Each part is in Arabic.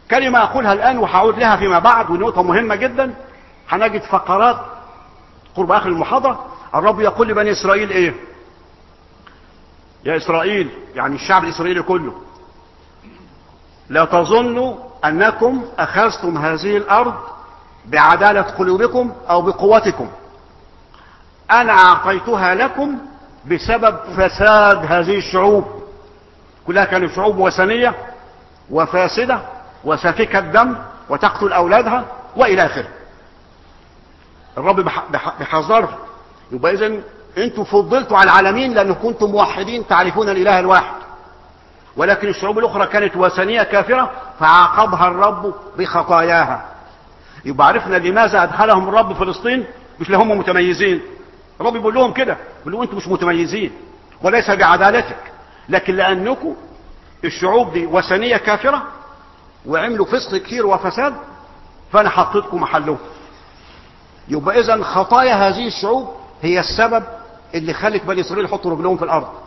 كلمة أقولها الآن وهعود لها فيما بعد، ونقطة مهمة جدا. هنجد فقرات قرب آخر المحاضرة الرب يقول لبني إسرائيل إيه؟ يا إسرائيل، يعني الشعب الإسرائيلي كله، لا تظنوا أنكم أخذتم هذه الأرض بعدالة قلوبكم أو بقوتكم. أنا أعطيتها لكم بسبب فساد هذه الشعوب، كلها كانت شعوب وثنية وفاسدة وسافكة الدم وتقتل أولادها وإلى آخره. الرب بحذره. يبقى إذن أنتم فضلتوا على العالمين لأنكم كنتم موحدين تعرفون الإله الواحد، ولكن الشعوب الأخرى كانت وثنية كافرة فعاقبها الرب بخطاياها. يبقى عرفنا لماذا أدخلهم الرب فلسطين، مش لهم متميزين. الرب بيقول لهم كده، بيقول لهم أنتم مش متميزين وليس بعدالتك، لكن لأنكم الشعوب دي وثنية كافرة وعملوا فسق كتير وفساد، فأنا حطيتكم محلهم. يبقى إذن خطايا هذه الشعوب هي السبب اللي خلت بني إسرائيل يحطوا رجلهم في الأرض.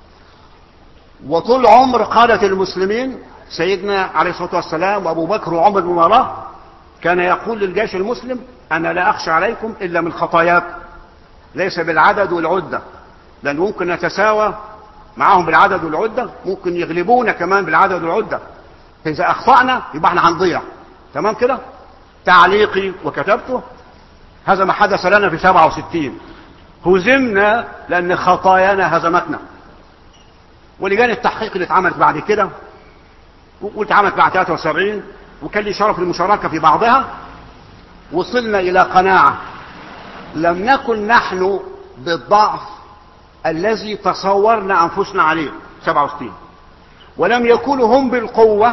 وطول عمر قادة المسلمين سيدنا عليه الصلاة والسلام وأبو بكر وعمر بن الخطاب كان يقول للجيش المسلم: أنا لا أخشى عليكم إلا من خطاياكم، ليس بالعدد والعدة، لأن ممكن نتساوى معهم بالعدد والعدة، ممكن يغلبونا كمان بالعدد والعدة. إذا أخطأنا يبقى احنا هنضيع. تمام كده؟ تعليقي وكتبته: هذا ما حدث لنا في 67، هزمنا لأن خطايانا هزمتنا. ولجان التحقيق اللي اتعملت بعد كده واتعملت بعد 73 وكان لي شرف المشاركة في بعضها، وصلنا إلى قناعة: لم نكن نحن بالضعف الذي تصورنا أنفسنا عليه 67، ولم يكونوا هم بالقوة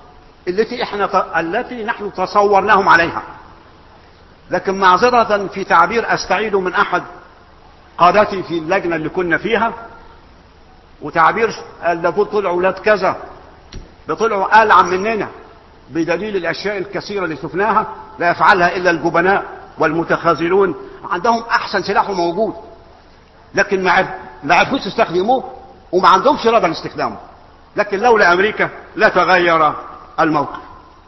التي نحن تصورناهم عليها. لكن معذرة في تعبير أستعيده من أحد قادتي في اللجنة اللي كنا فيها، وتعبير اللي طلعوا أولاد كذا، بطلعوا ألعن مننا بدليل الأشياء الكثيرة اللي شفناها لا يفعلها إلا الجبناء والمتخاذلون، عندهم أحسن سلاح موجود لكن ما عرفوش يستخدموه وما عندهمش إرادة لاستخدامه. لكن لولا أمريكا لا تغير الموقف.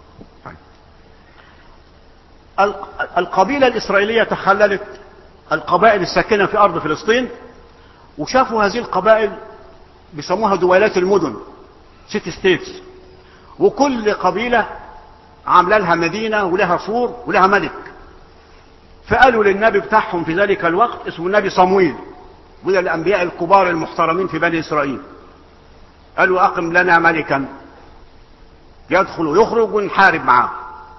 القبيلة الإسرائيلية تخللت القبائل الساكنة في أرض فلسطين، وشافوا هذه القبائل بيسموها دويلات المدن، سيتي ستيتس، وكل قبيلة عامله لها مدينة ولها سور ولها ملك. فقالوا للنبي بتاعهم في ذلك الوقت اسمه النبي صمويل، وده الأنبياء الكبار المحترمين في بني إسرائيل، قالوا: أقم لنا ملكا يدخل ويخرج ونحارب معاه.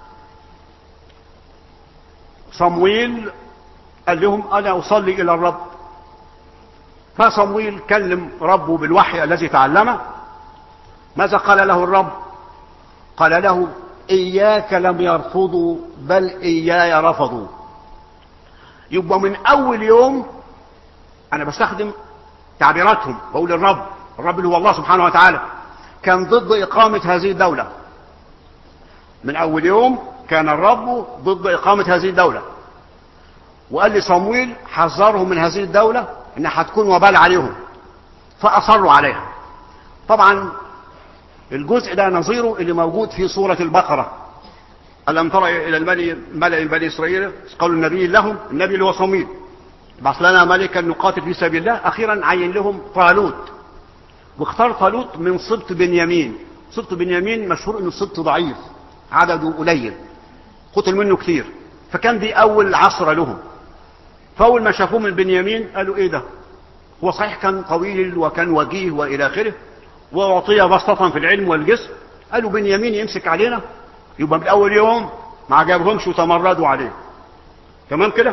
صمويل قال لهم: أنا أصلي إلى الرب. فصمويل كلم ربه بالوحي الذي تعلمه. ماذا قال له الرب؟ قال له: إياك لم يرفضوا بل إياي رفضوا. يبقى من أول يوم أنا بستخدم تعبيراتهم، بقول الرب اللي هو الله سبحانه وتعالى كان ضد إقامة هذه الدولة. من أول يوم كان الرب ضد إقامة هذه الدولة، وقال لي صمويل حذرهم من هذه الدولة إنها هتكون وبال عليهم، فأصروا عليها. طبعا الجزء ده نظيره اللي موجود في سورة البقرة: ألم تر إلى الملأ بني إسرائيل قالوا النبي لهم، النبي اللي هو صمويل: بعث لنا ملكا نقاتل في سبيل الله. أخيرا عين لهم طالوت، واختار طالوت من سبط بنيامين. سبط بنيامين مشهور انه سبط ضعيف، عدده قليل، قتل منه كثير، فكان دي أول عصر لهم. فأول ما شافوه من بنيامين قالوا: إيه ده؟ هو صحيح كان طويل وكان وجيه وإلى آخره وأعطي بسطة في العلم والجسم، قالوا بنيامين يمسك علينا؟ يبقى من أول يوم ما عجبهمش وتمردوا عليه. تمام كده؟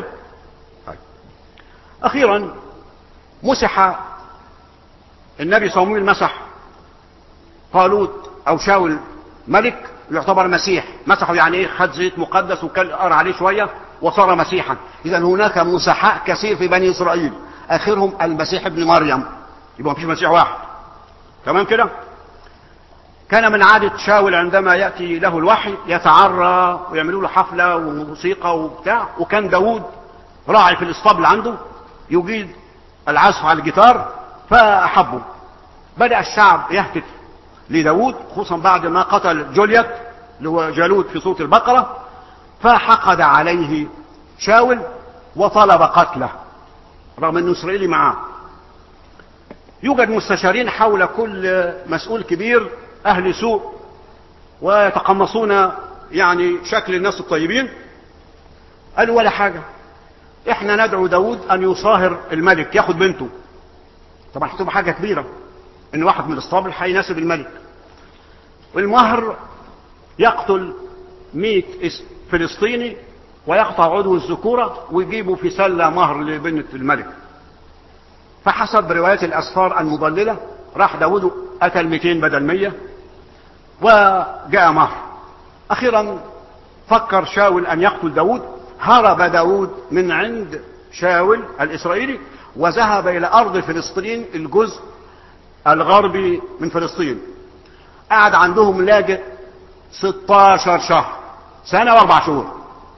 أخيرا مسح النبي صمويل، مسح طالوت أو شاول ملك يعتبر مسيح، مسحه يعني إيه؟ خد زيت مقدس وكرر عليه شوية وصار مسيحا. إذا هناك مسحاء كثير في بني إسرائيل، آخرهم المسيح ابن مريم، يبقى مفيش مسيح واحد. تمام كده؟ كان من عادة شاول عندما يأتي له الوحي يتعرى ويعملوا له حفلة وموسيقى وبتاع، وكان داود راعي في الاسطبل عنده يجيد العزف على الجيتار فأحبه. بدأ الشعب يهتف لداود، خصوصا بعد ما قتل جوليات اللي هو جالوت في سورة البقرة، فحقد عليه شاول وطلب قتله رغم انه اسرائيلي معاه. يوجد مستشارين حول كل مسؤول كبير اهل سوء ويتقمصون يعني شكل الناس الطيبين. قالوا ولا حاجة، احنا ندعو داود ان يصاهر الملك ياخد بنته. طبعا هتبقى حاجة كبيرة ان واحد من الاسطبل هيناسب الملك. والمهر يقتل 100 فلسطيني ويقطع عضو الذكورة ويجيبوا في سلة مهر لبنت الملك. فحسب روايات الأسفار المضللة راح داود قتل 200 بدل 100 وجاء مهر. أخيرا فكر شاول أن يقتل داود. هرب داود من عند شاول الإسرائيلي وذهب إلى أرض فلسطين الجزء الغربي من فلسطين. قعد عندهم لاجئ 16 شهر، سنة و4 شهور،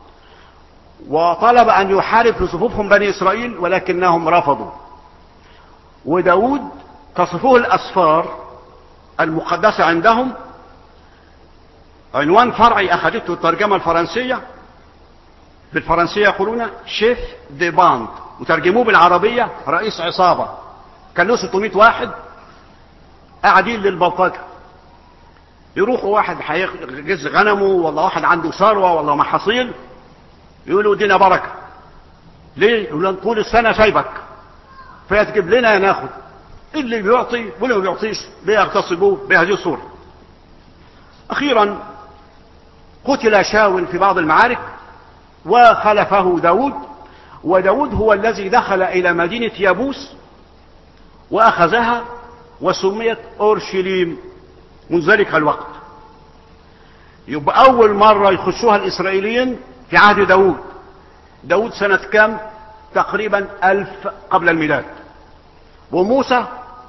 وطلب أن يحارب في صفوفهم بني إسرائيل ولكنهم رفضوا. وداود تصفه الأسفار المقدسة عندهم عنوان فرعي أخذته الترجمة الفرنسية. بالفرنسية يقولون شيف دي باند، وترجموه بالعربية رئيس عصابة. كان له 600 واحد قاعدين للبلطجة، يروحوا واحد هيجز غنمه والله واحد عنده ثروة والله محاصيل، يقولوا دينا بركة. ليه؟ يقولوا طول السنة سايبك فيتجيب لنا ناخد، اللي بيعطي واللي ما بيعطيش بيغتصبوه بهذه الصورة. أخيرا قتل شاول في بعض المعارك وخلفه داود. وداود هو الذي دخل إلى مدينة يابوس وأخذها وسميت أورشليم منذ ذلك الوقت. يبقى أول مرة يخشوها الإسرائيليين في عهد داود. داود سنة كام؟ تقريبا 1000 قبل الميلاد، وموسى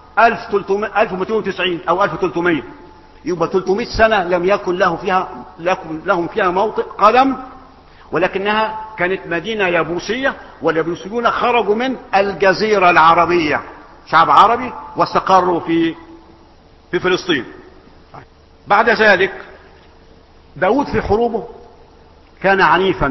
1290 أو 1300. يبقى 300 سنة لم يكن لهم فيها موطئ قدم، ولكنها كانت مدينة يابوسية، واليابوسيون خرجوا من الجزيرة العربية، شعب عربي، واستقروا في فلسطين. بعد ذلك داود في حروبه كان عنيفا،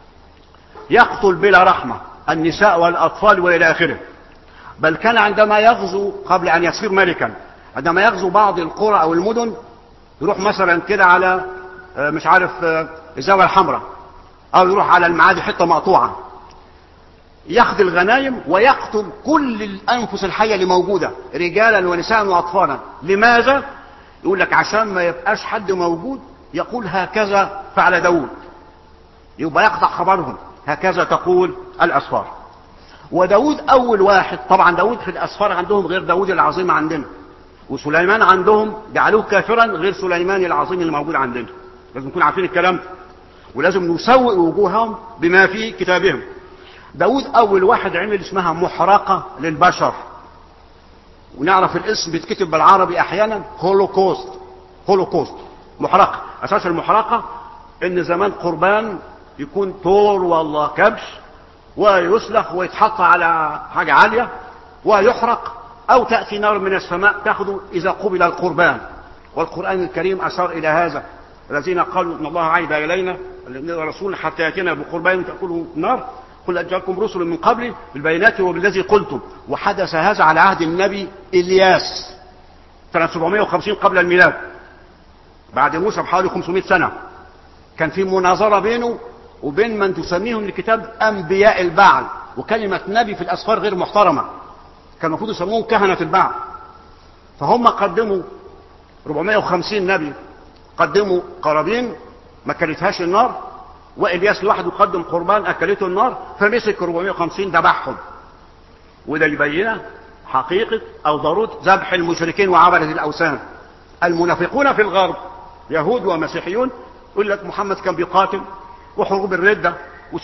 يقتل بلا رحمة النساء والأطفال وإلى آخره. بل كان عندما يغزو قبل أن يصير ملكا، عندما يغزو بعض القرى أو المدن، يروح مثلا كده على مش عارف الزاوية الحمراء، أو يروح على المعادي حتة مقطوعة، ياخذ الغنايم ويقتل كل الأنفس الحية اللي موجودة، رجالا ونساء وأطفالا. لماذا؟ يقول لك عشان ما يبقاش حد موجود يقول هكذا فعل داود، يبقى يقطع خبرهم. هكذا تقول الأسفار. وداود أول واحد. طبعا داود في الأسفار عندهم غير داود العظيم عندنا، وسليمان عندهم جعلوه كافرا غير سليمان العظيم اللي موجود عندنا. لازم نكون عارفين الكلام ده، ولازم نسوق وجوههم بما في كتابهم. داود أول واحد عمل اسمها محرقة للبشر، ونعرف الاسم بيتكتب بالعربي أحيانا هولوكوست. هولوكوست محرقة. أساس المحرقة إن زمان قربان يكون طور والله كبش ويسلخ ويتحط على حاجة عالية ويحرق، أو تأتي نار من السماء تأخذه إذا قبل القربان. والقرآن الكريم أشار إلى هذا. الذين قالوا إن الله عهد إلينا الرسول حتى يأتينا بقربان تأكله النار، قل أجلكم رسل من قبل بالبينات وبالذي قلتم. وحدث هذا على عهد النبي إلياس سنة 750 قبل الميلاد، بعد موسى بحوالي 500 سنة. كان في مناظرة بينه وبين من تسميهم الكتاب أنبياء البعل، وكلمة نبي في الأسفار غير محترمة، كان المفروض يسموهم كهنة البعل. فهم قدموا 450 نبي قدموا قرابين ما كلتهاش النار، وإلياس لوحده قدم قربان أكلته النار، فمسك 450 ذبحهم. وده يبين حقيقة أو ضرورة ذبح المشركين وعبدة الأوثان. المنافقون في الغرب يهود ومسيحيون يقول لك محمد كان بيقاتل وحروب الردة.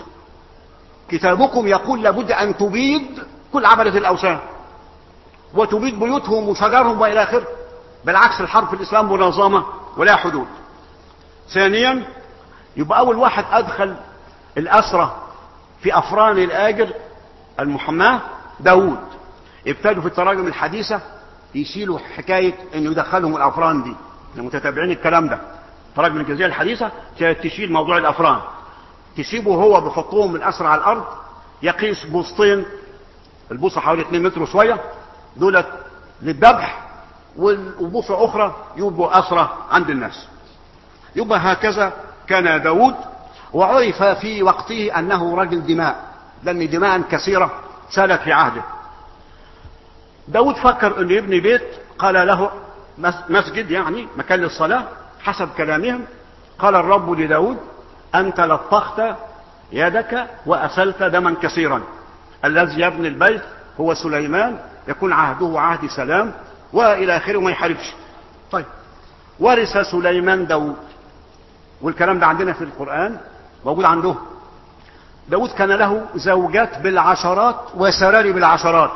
كتابكم يقول لابد أن تبيد كل عبدة الأوثان وتبيد بيوتهم وشجرهم وإلى آخره. بالعكس الحرب في الإسلام منظمة ولا حدود. ثانيا يبقى أول واحد أدخل الأسرة في أفران الآجر المحماة داود. ابتدوا في التراجم الحديثة يشيلوا حكاية أن يدخلهم الأفران دي، المتتابعين الكلام ده. خرج من الجزيرة الحديثة تشيل موضوع الأفران، تسيبه هو بيحطوهم من أسرع على الأرض، يقيس بوسطين، البوصة حوالي 2 متر وشوية، دولت للذبح، والبوصة أخرى يبقوا أسرى عند الناس. يبقى هكذا كان داود، وعرف في وقته أنه رجل دماء، لأن دماء كثيرة سالت في عهده. داود فكر أن يبني بيت، قال له مسجد يعني مكان للصلاة حسب كلامهم. قال الرب لداود: أنت لطخت يدك وأسلت دما كثيرا، الذي يبني البيت هو سليمان، يكون عهده عهد سلام وإلى آخره، ما يحاربش. طيب، ورث سليمان داود، والكلام ده عندنا في القرآن موجود عنده. داود كان له زوجات بالعشرات وسراري بالعشرات.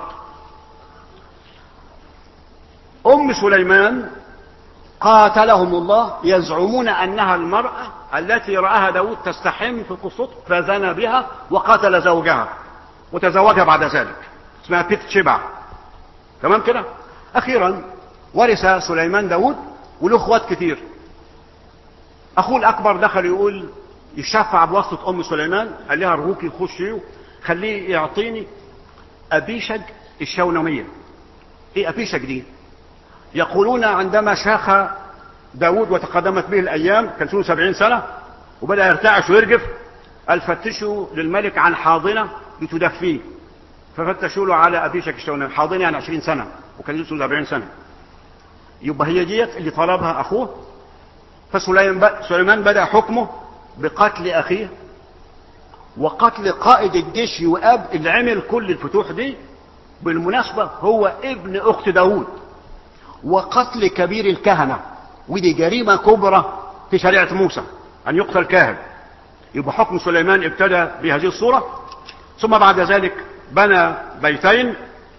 أم سليمان قاتلهم الله، يزعمون أنها المرأة التي رآها داود تستحم في قصته فزنى بها وقتل زوجها وتزوجها بعد ذلك، اسمها بيت شبع. تمام كده. أخيرا ورث سليمان داود، وله اخوات كتير. أخوه الأكبر دخل يقول يشفع بواسطة أم سليمان، قال لها أرجوكي خشي خليه يعطيني أبيشج الشونمية. إيه أبيشج دي؟ يقولون عندما شاخ داود وتقدمت به الأيام، كان سنه 70 سنة وبدأ يرتعش ويرجف، قال فتشوا للملك عن حاضنة لتدفيه، ففتشوا له على أبيشج الشونمية. حاضنة يعني 20 سنة، وكان سنه 70 سنة. يبقى هي ديت اللي طلبها أخوه. فسليمان بدأ حكمه بقتل أخيه، وقتل قائد الجيش يؤاب اللي عمل كل الفتوح دي، بالمناسبة هو ابن أخت داود، وقتل كبير الكهنة، ودي جريمة كبرى في شريعة موسى أن يقتل كاهن. يبقى حكم سليمان ابتدى بهذه الصورة. ثم بعد ذلك بنى بيتين،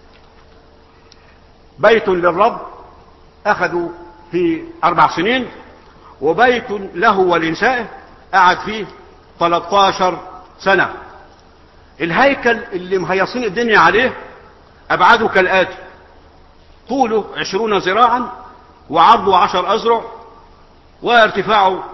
بيت للرب أخذوا في 4 سنين، وبيت له ولنسائه قعد فيه 13 سنة. الهيكل اللي مهيصين الدنيا عليه أبعاده كالآتي: طوله 20 ذراعا، وعرضه 10 أذرع، وارتفاعه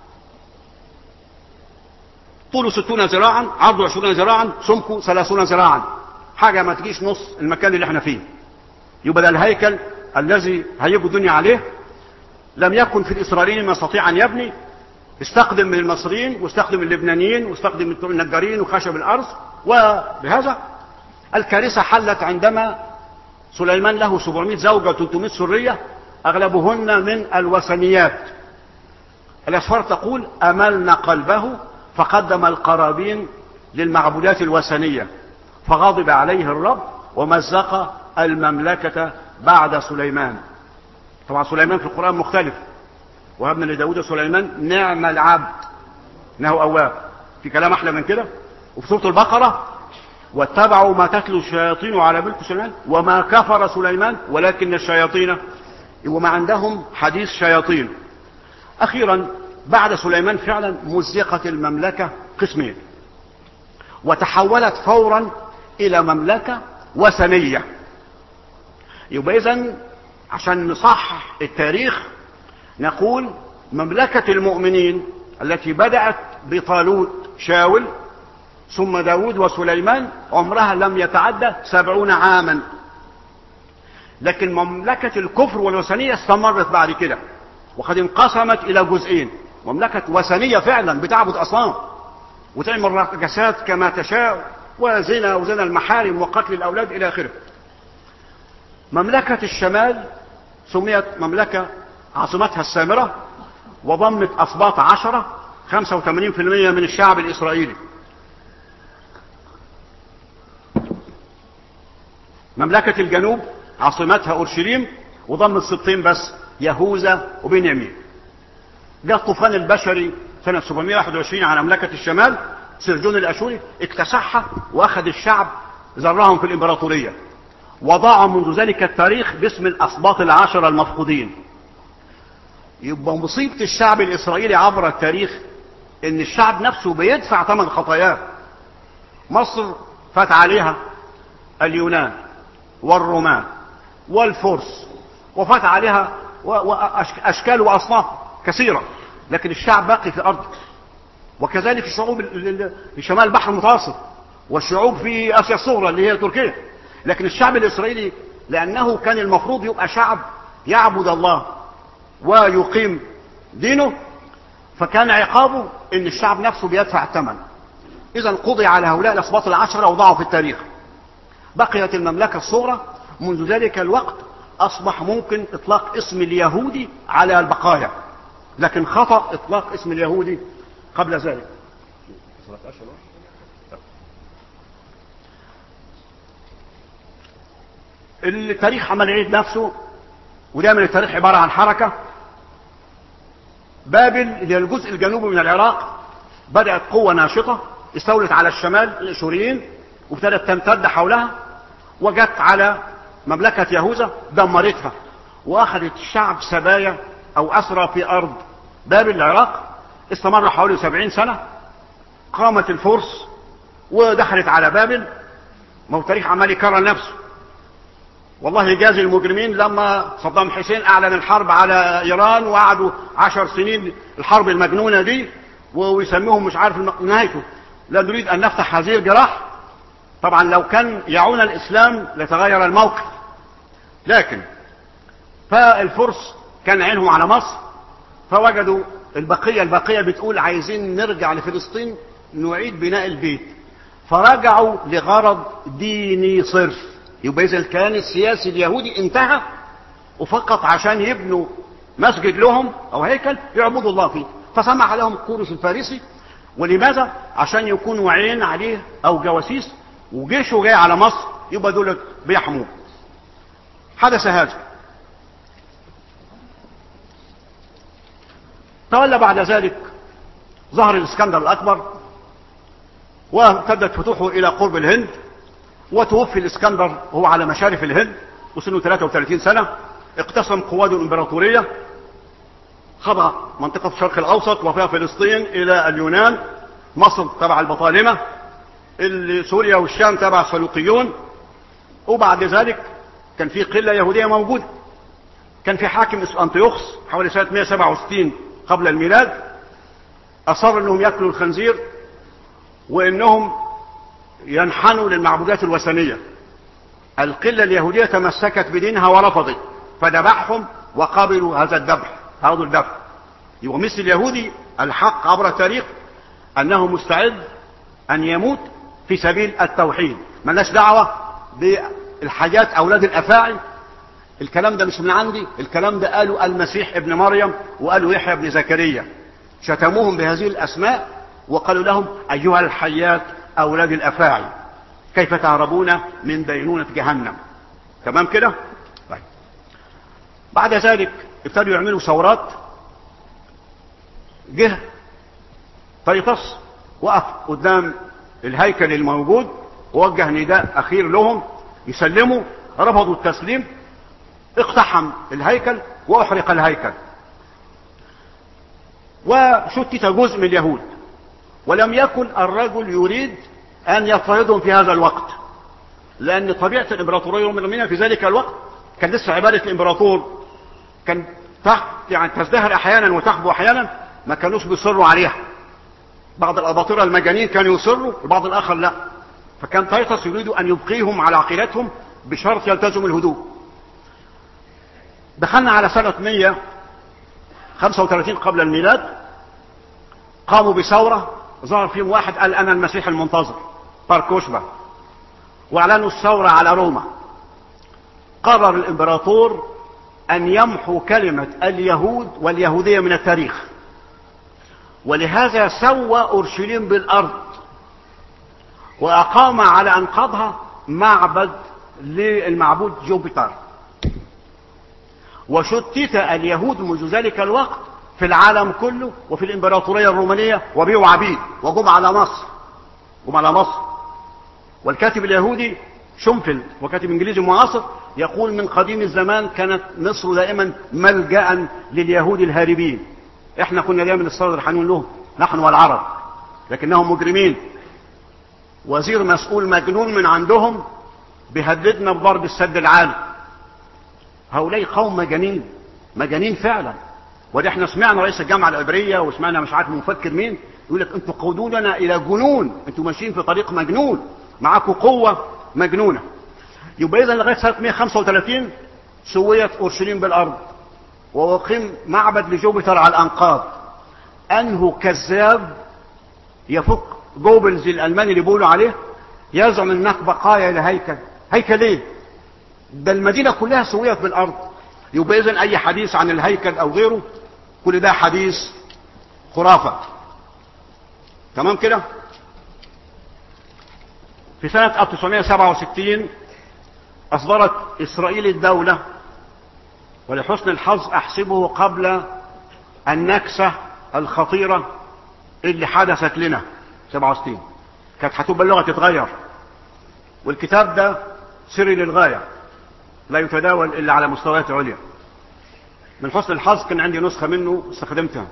طوله 60 ذراعا، عرضه 20 ذراعا، سمكه 30 ذراعا، حاجة ما تجيش نص المكان اللي احنا فيه. يبقى ده الهيكل الذي هيجوا الدنيا عليه. لم يكن في الإسرائيليين ما يستطيع أن يبني، استخدم من المصريين واستخدم من اللبنانيين واستخدم من النجارين وخشب الأرض. وبهذا الكارثة حلت عندما سليمان له 700 زوجة و300 سرية، أغلبهن من الوثنيات. الأسفار تقول أملنا قلبه فقدم القرابين للمعبودات الوثنية، فغضب عليه الرب ومزق المملكة بعد سليمان. طبعا سليمان في القرآن مختلف: وهبنا لداود سليمان نعم العبد انه اواب. في كلام احلى من كده. وفي سورة البقرة: واتبعوا ما تتلو الشياطين على ملك سليمان وما كفر سليمان ولكن الشياطين، وما عندهم حديث شياطين. اخيرا بعد سليمان فعلا مزقت المملكة قسمين، وتحولت فورا الى مملكة وثنية. يبقى اذن عشان نصحح التاريخ نقول مملكة المؤمنين التي بدأت بطالوت شاول ثم داود وسليمان عمرها لم يتعدى 70 عاما. لكن مملكة الكفر والوثنية استمرت بعد كده، وقد انقسمت إلى جزئين: مملكة وثنية فعلا بتعبد أصنام وتعمل رقصات كما تشاء، وزنا المحارم وقتل الأولاد إلى آخره. مملكة الشمال سميت مملكة عاصمتها السامرة، وضمت أسباط 10 85% من الشعب الإسرائيلي. مملكة الجنوب عاصمتها أورشليم، وضمت سبطين بس: يهوذا وبنيامين. جاء الطوفان البشري سنة 721 على مملكة الشمال، سرجون الأشوري اكتسحها وأخذ الشعب زرهم في الإمبراطورية، وضاع منذ ذلك التاريخ باسم الأسباط 10 المفقودين. يبقى مصيبة الشعب الإسرائيلي عبر التاريخ إن الشعب نفسه بيدفع ثمن خطاياه. مصر فات عليها اليونان والرومان والفرس، وفات عليها أشكال وأصناف كثيرة، لكن الشعب باقي في أرضه. وكذلك الشعوب في شمال البحر المتوسط، والشعوب في آسيا الصغرى اللي هي تركيا. لكن الشعب الإسرائيلي لأنه كان المفروض يبقى شعب يعبد الله ويقيم دينه، فكان عقابه ان الشعب نفسه بيدفع الثمن. اذا قضي على هؤلاء الاسباط العشرة وضعوا في التاريخ. بقيت المملكة الصغرى. منذ ذلك الوقت اصبح ممكن اطلاق اسم اليهودي على البقايا، لكن خطأ اطلاق اسم اليهودي قبل ذلك. التاريخ عمل يعيد نفسه، ودايما التاريخ عبارة عن حركة. بابل اللي هي الجزء الجنوبي من العراق بدأت قوة ناشطة استولت على الشمال الاشوريين، وابتدت تمتد حولها، وجت على مملكة يهوذا دمرتها، واخذت الشعب سبايا او اسرى في ارض بابل العراق. استمر حوالي 70 سنة. قامت الفرس ودخلت على بابل. ما هو التاريخ عمال يكرر نفسه. والله يجازي المجرمين لما صدام حسين اعلن الحرب على ايران، وقعدوا 10 سنين الحرب المجنونة دي، ويسموهم مش عارف نهايته. لا نريد ان نفتح هذه الجراح. طبعا لو كان يعون الاسلام لتغير الموقف، لكن فالفرس كان عينهم على مصر، فوجدوا البقية بتقول عايزين نرجع لفلسطين نعيد بناء البيت، فرجعوا لغرض ديني صرف. يبقى اذا الكيان السياسي اليهودي انتهى، وفقط عشان يبنوا مسجد لهم او هيكل يعبدوا الله فيه. فسمح لهم كورس الفارسي. ولماذا؟ عشان يكونوا عين عليه او جواسيس، وجيشه جاي على مصر يبقى دول بيحموه. حدث هذا. تولى بعد ذلك ظهر الاسكندر الاكبر، وابتدت فتوحه الى قرب الهند، وتوفي الاسكندر وهو على مشارف الهند وسنه 33 سنة. اقتسم قواده الامبراطورية، خضع منطقة الشرق الاوسط وفيها فلسطين الى اليونان، مصر تبع البطالمة، سوريا والشام تبع السلوقيون. وبعد ذلك كان في قلة يهودية موجودة. كان في حاكم اسمه انطيوخس حوالي سنة 167 قبل الميلاد، اصر انهم ياكلوا الخنزير وانهم ينحنوا للمعبودات الوثنية. القلة اليهودية تمسكت بدينها ورفضت، فذبحهم وقبلوا هذا الذبح. هذا الذبح يبقى مثل اليهودي الحق عبر التاريخ انه مستعد ان يموت في سبيل التوحيد. ملناش دعوة بالحاجات اولاد الافاعي. الكلام ده مش من عندي، الكلام ده قالوا المسيح ابن مريم وقالوا يحيى ابن زكريا، شتموهم بهذه الاسماء وقالوا لهم ايها الحيات اولاد الافاعي كيف تهربون من دينونة جهنم. تمام كده؟ طيب. بعد ذلك ابتدوا يعملوا ثورات. جه طيطس وقف قدام الهيكل الموجود ووجه نداء اخير لهم يسلموا، رفضوا التسليم. اقتحم الهيكل واحرق الهيكل، وشتت جزء من اليهود. ولم يكن الرجل يريد ان يضطهدهم في هذا الوقت، لان طبيعة الامبراطورية الرومانية في ذلك الوقت كان لسه عبادة الامبراطور، كان يعني تزدهر احيانا وتحبو احيانا، ما كانوش بيصروا عليها. بعض الاباطرة المجانين كانوا يصروا، البعض الاخر لا. فكان تيطس يريد ان يبقيهم على عقيدتهم بشرط يلتزموا الهدوء. دخلنا على سنة 135 قبل الميلاد. قاموا بثورة، ظهر فيهم واحد قال انا المسيح المنتظر، باركوشبا، واعلنوا الثورة على روما. قرر الامبراطور ان يمحو كلمة اليهود واليهودية من التاريخ، ولهذا سوى اورشليم بالارض، واقام على انقاضها معبد للمعبود جوبيتر. وشتت اليهود منذ ذلك الوقت في العالم كله وفي الامبراطورية الرومانية، وبيعوا عبيد وجم على مصر. والكاتب اليهودي شومفيلد وكاتب انجليزي معاصر يقول من قديم الزمان كانت مصر دائما ملجأ لليهود الهاربين. احنا كنا دائما نسترد الحنون لهم نحن والعرب، لكنهم مجرمين. وزير مسؤول مجنون من عندهم بيهددنا بضرب السد العالي. هؤلاء قوم مجانين فعلا. ودي احنا سمعنا رئيس الجامعة العبرية وسمعنا مش عارف مفكر مين يقول لك انتوا قودوننا الى جنون، انتوا ماشيين في طريق مجنون، معاكم قوة مجنونة. يبقى اذا لغاية سنة 135 سويت اورشليم بالارض وأقيم معبد لجوبيتر على الانقاض. انه كذاب يفك جوبلز الالماني اللي بيقولوا عليه، يزعم انك بقايا لهيكل. هيكل ايه؟ ده المدينة كلها سويت بالارض. يبقى اذا اي حديث عن الهيكل او غيره كل ده حديث خرافة. تمام كده؟ في سنة 1967 اصدرت اسرائيل الدولة، ولحسن الحظ احسبه قبل النكسة الخطيرة اللي حدثت لنا 67، كانت هتبقى اللغة تتغير. والكتاب ده سري للغاية، لا يتداول الا على مستويات عليا. من حسن الحظ كان عندي نسخة منه استخدمتها.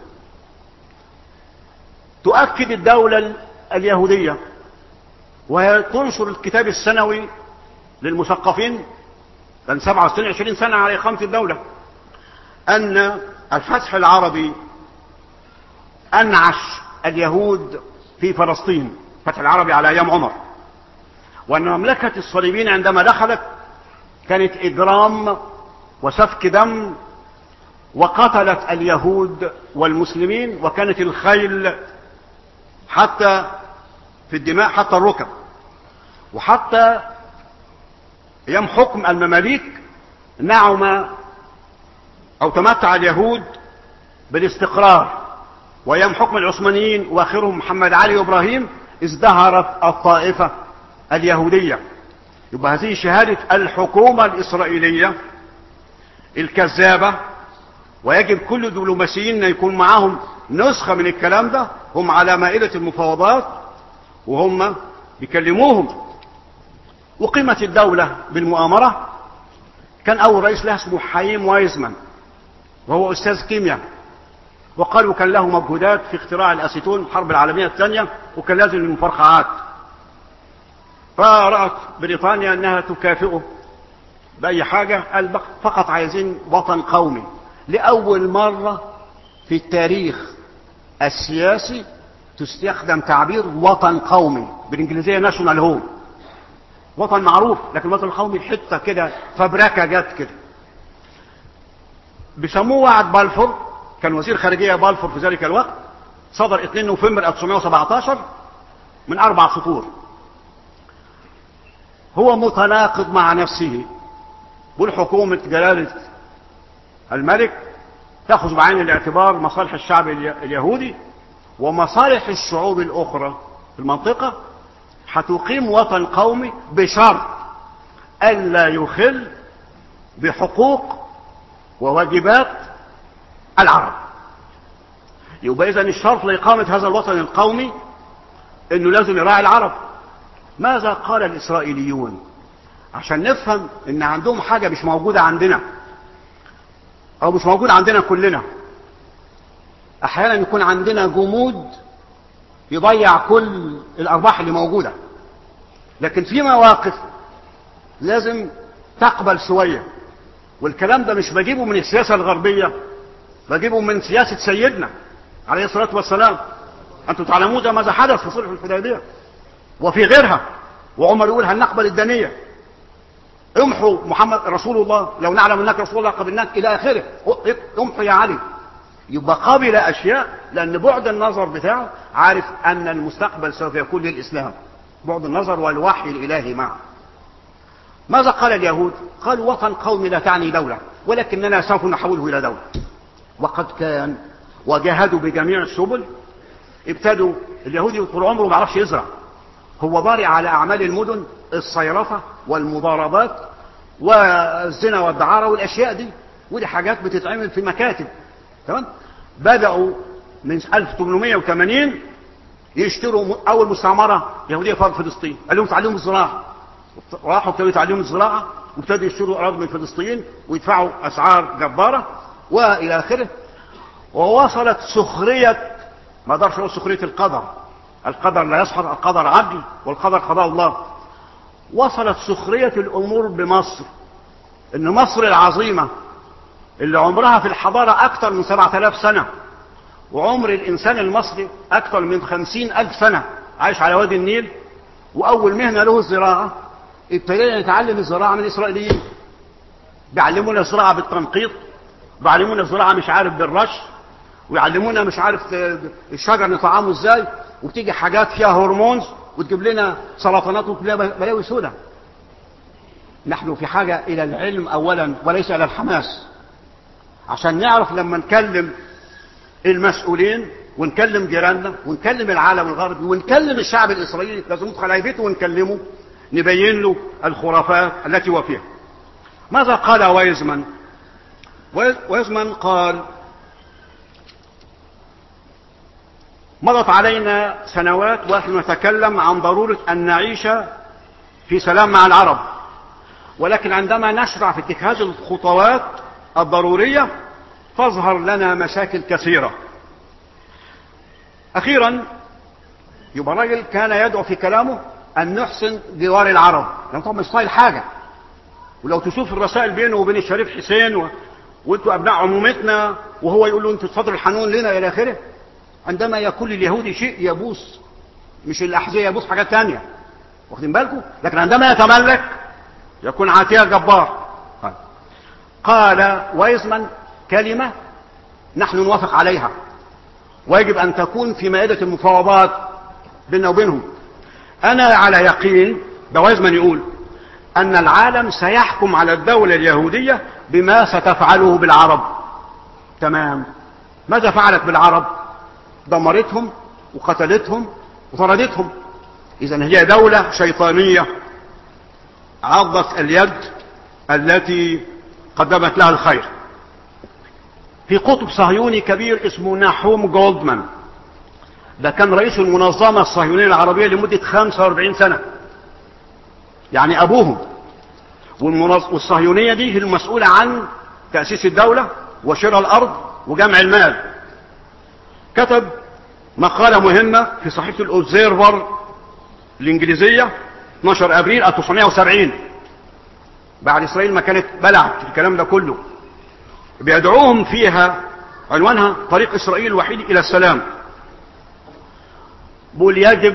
تؤكد الدولة اليهودية وهي تنشر الكتاب السنوي للمثقفين، لأن 67 20 سنة على إقامة الدولة، أن الفتح العربي أنعش اليهود في فلسطين، فتح العربي على أيام عمر، وأن مملكة الصليبيين عندما دخلت كانت إجرام وسفك دم، وقتلت اليهود والمسلمين، وكانت الخيل حتى في الدماء حتى الركب. وحتى ايام حكم المماليك نعم او تمتع اليهود بالاستقرار، وايام حكم العثمانيين واخرهم محمد علي وابراهيم ازدهرت الطائفة اليهودية. يبقى هذه شهادة الحكومة الاسرائيلية الكذابة، ويجب كل الدبلوماسيين ان يكون معاهم نسخة من الكلام ده، هم على مائدة المفاوضات وهم بيكلموهم. وقيمة الدولة بالمؤامرة. كان اول رئيس لها اسمه حايم وايزمان، وهو استاذ كيمياء، وقالوا كان له مجهودات في اختراع الاسيتون الحرب العالمية الثانية، وكان لازم للمفرقعات. فرأت بريطانيا انها تكافئه بأي حاجة، قال فقط عايزين وطن قومي. لأول مرة في التاريخ السياسي تستخدم تعبير وطن قومي، بالانجليزية ناشونال هوم، وطن معروف، لكن الوطن القومي حتة كده فبركة جت كده. بيسموه وعد بالفور، كان وزير خارجية بالفور في ذلك الوقت، صدر 2 نوفمبر 1917 من 4 سطور. هو متناقض مع نفسه. والحكومة جلالة الملك تأخذ بعين الاعتبار مصالح الشعب اليهودي ومصالح الشعوب الأخرى في المنطقة، هتقيم وطن قومي بشرط ألا يخل بحقوق وواجبات العرب. يبقى إذن الشرط لإقامة هذا الوطن القومي إنه لازم يراعي العرب. ماذا قال الإسرائيليون؟ عشان نفهم إن عندهم حاجة مش موجودة عندنا، أو مش موجود عندنا كلنا. أحيانا يكون عندنا جمود يضيع كل الأرباح اللي موجودة، لكن في مواقف لازم تقبل شوية. والكلام ده مش بجيبه من السياسة الغربية، بجيبه من سياسة سيدنا عليه الصلاة والسلام. أنتم تعلمون ماذا حدث في صلح الحديبية وفي غيرها. وعمر يقول هل نقبل الدنية؟ امحوا محمد رسول الله، لو نعلم انك رسول الله قبلناك، الى اخره. امحوا يا علي. يبقى قابل اشياء، لان بعد النظر بتاعه عارف ان المستقبل سوف يكون للاسلام، بعد النظر والوحي الالهي معه. ماذا قال اليهود؟ قالوا وطن قومي لا تعني دولة، ولكننا سوف نحوله الى دولة. وقد كان وجاهدوا بجميع السبل. ابتدوا اليهودي طول عمره ما عرفش يزرع، هو ضارع على اعمال المدن، الصيرفة والمضاربات والزنا والدعارة والاشياء دي، ودي حاجات بتتعمل في مكاتب. تمام. بدأوا من 1880 يشتروا اول مستعمرة يهودية في فلسطين، قال لهم تعلموا الزراعة، راحوا ابتدوا يتعلموا الزراعة وابتدوا يشتروا اراضي من فلسطين ويدفعوا اسعار جبارة والى اخره. ووصلت سخرية، ما اقدرش اقول سخرية القدر، القدر لا يسحر، القدر عدل والقدر قضاء الله. وصلت سخرية الامور بمصر، ان مصر العظيمة اللي عمرها في الحضارة أكثر من 7000 سنة، وعمر الإنسان المصري أكثر من 50,000 سنة عايش على وادي النيل، وأول مهنة له الزراعة. ابتدينا نتعلم الزراعة من الإسرائيليين، بيعلمونا الزراعة بالتنقيط، بيعلمونا الزراعة مش عارف بالرش، ويعلمونا مش عارف الشجر نطعمه ازاي، وبتيجي حاجات فيها هرمونز وتجيب لنا سرطانات وتجيب لنا بلاوي سودة. نحن في حاجة إلى العلم أولا وليس إلى الحماس، عشان نعرف لما نكلم المسؤولين ونكلم جيراننا ونكلم العالم الغربي ونكلم الشعب الإسرائيلي، لازم ندخل على بيته ونكلمه، نبين له الخرافات التي هو فيها. ماذا قال ويزمان؟ ويزمان قال: مضت علينا سنوات ونحن نتكلم عن ضرورة أن نعيش في سلام مع العرب، ولكن عندما نشرع في اتخاذ الخطوات الضرورية تظهر لنا مشاكل كثيرة. أخيرا يبقى الراجل كان يدعو في كلامه أن نحسن جوار العرب، لأن طبعا مش طايل حاجة. ولو تشوف الرسائل بينه وبين الشريف حسين وانتوا أبناء عمومتنا، وهو يقول له انتوا الصدر الحنون لنا إلى آخره، عندما يكون اليهودي شيء يبوس، مش الأحذية، يبوس حاجات تانية، واخدين بالكم؟ لكن عندما يتملك يكون عاتية جبار. قال ويزمان كلمة نحن نوافق عليها، ويجب أن تكون في مائدة المفاوضات بيننا وبينهم. أنا على يقين، ده ويزمان يقول، أن العالم سيحكم على الدولة اليهودية بما ستفعله بالعرب. تمام. ماذا فعلت بالعرب؟ دمرتهم وقتلتهم وطردتهم. إذن هي دولة شيطانية عضت اليد التي قدمت لها الخير. في قطب صهيوني كبير اسمه ناحوم جولدمان، ده كان رئيس المنظمة الصهيونية العربية لمدة 45 سنة، يعني أبوهم. والصهيونية دي هي المسؤولة عن تأسيس الدولة وشراء الأرض وجمع المال. كتب مقالة مهمة في صحيفة الأوبزيرفر الإنجليزية 12 أبريل 1970، بعد إسرائيل ما كانت بلعت الكلام ده كله، بيدعوهم فيها، عنوانها طريق إسرائيل الوحيد إلى السلام. بقول يجب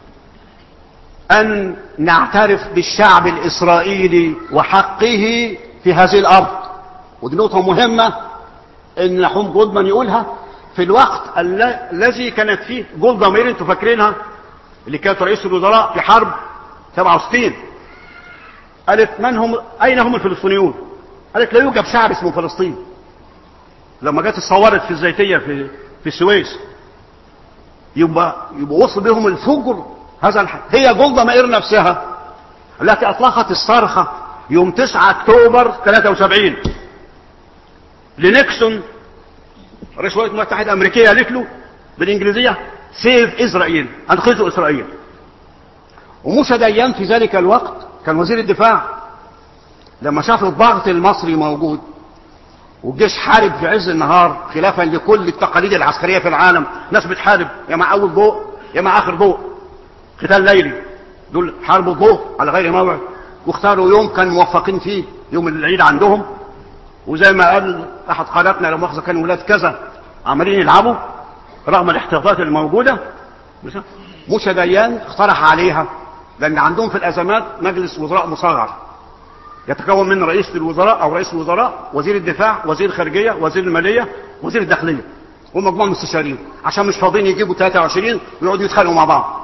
أن نعترف بالشعب الإسرائيلي وحقه في هذه الأرض. ودي نقطة مهمة إن ناحوم جولدمان يقولها في الوقت الذي كانت فيه جولدا مير، انتوا فاكرينها، اللي كانت رئيس الوزراء في حرب 67. قالت أين هم الفلسطينيون؟ قالت لا يوجد شعب اسمه فلسطين. لما جت اتصورت في الزيتية في السويس، يبقى وصل بهم الفجر هذا هي جولدا مائر نفسها التي اطلقت الصرخة يوم 9 اكتوبر 73 لنيكسون رئيس الولايات المتحدة الامريكية، قالت له بالانجليزية سيف اسرائيل، انقذوا اسرائيل. وموسى ديان في ذلك الوقت كان وزير الدفاع، لما شاف الضغط المصري موجود والجيش حارب في عز النهار خلافا لكل التقاليد العسكرية في العالم، ناس بتحارب يا مع اول ضوء يا مع اخر ضوء، قتال ليلي، دول حاربوا الضوء على غير موعد، واختاروا يوم كان موفقين فيه، يوم العيد عندهم. وزي ما قال احد قادتنا لو مؤاخذة كان ولاد كذا عمالين يلعبوا رغم الاحتياطات الموجودة. موسى ديان اقترح عليها، لان عندهم في الازمات مجلس وزراء مصغر يتكون من رئيس الوزراء او رئيس الوزراء، وزير الدفاع، وزير الخارجية، وزير المالية، وزير الداخلية، ومجموعة من المستشارين، عشان مش فاضيين يجيبوا 23 ويقعدوا يتخانقوا مع بعض.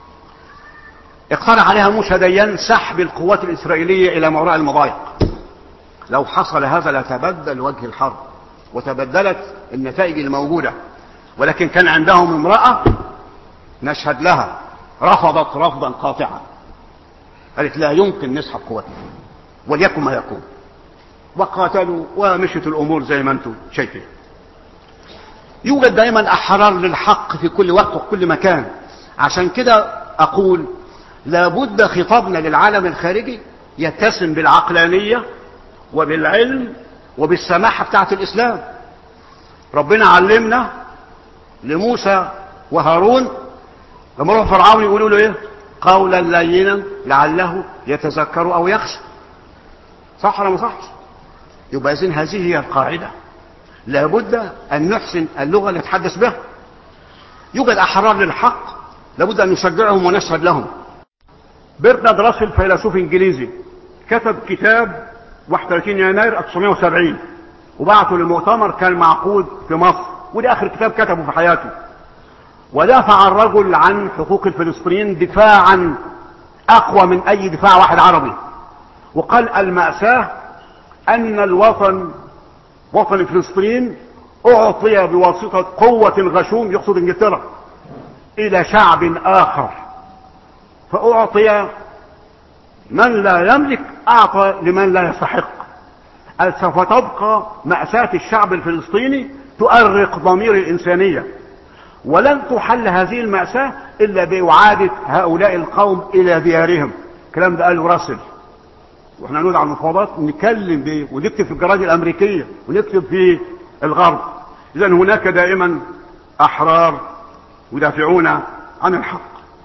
اقترح عليها موسى ديان سحب القوات الإسرائيلية إلى ما وراء المضايق. لو حصل هذا لتبدل وجه الحرب وتبدلت النتائج الموجودة، ولكن كان عندهم امرأة نشهد لها رفضت رفضا قاطعا، قالت لا يمكن نسحب قوتنا وليكن ما يكون، وقاتلوا ومشت الأمور زي ما انتم شايفين. يوجد دائما أحرار للحق في كل وقت وكل مكان. عشان كده أقول لابد خطابنا للعالم الخارجي يتسم بالعقلانية وبالعلم وبالسماحة بتاعة الإسلام. ربنا علمنا لموسى وهارون لما روح فرعون يقولوا له ايه؟ قولا لينا لعله يتذكر او يخشى. صح ولا ما صحش؟ يبقى إذن هذه هي القاعدة، لابد أن نحسن اللغة اللي نتحدث بها. يوجد أحرار للحق لابد أن نشجعهم ونشهد لهم. برنارد راسل فيلسوف إنجليزي كتب كتاب 31 يناير 1970 وبعته للمؤتمر كان معقود في مصر، ودي آخر كتاب كتبه في حياته. ودافع الرجل عن حقوق الفلسطينيين دفاعا أقوى من أي دفاع واحد عربي، وقال المأساة أن الوطن، وطن فلسطين، أعطي بواسطة قوة غشوم، يقصد إنجلترا، إلى شعب آخر، فأعطي من لا يملك أعطى لمن لا يستحق. سوف تبقى مأساة الشعب الفلسطيني تؤرق ضمير الإنسانية، ولن تحل هذه المأساة إلا بإعادة هؤلاء القوم إلى ديارهم. الكلام ده قاله راسل، واحنا نودع المفاوضات نتكلم به ونكتب في الجرايد الأمريكية ونكتب في الغرب. إذا هناك دائما أحرار يدافعون عن الحق.